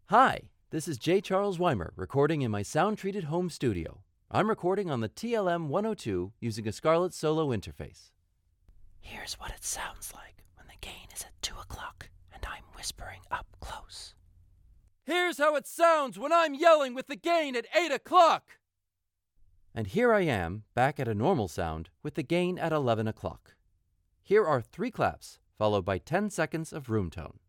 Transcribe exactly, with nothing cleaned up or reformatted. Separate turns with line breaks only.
Hi, this is J. Charles Weimer recording in my sound-treated home studio. I'm recording on the T L M one oh two using a Scarlett Solo interface. Here's what it sounds like when the gain is at two o'clock and I'm whispering up close. Here's how it sounds when I'm yelling with the gain at eight o'clock! And here I am, back at a normal sound with the gain at eleven o'clock. Here are three claps, followed by ten seconds of room tone.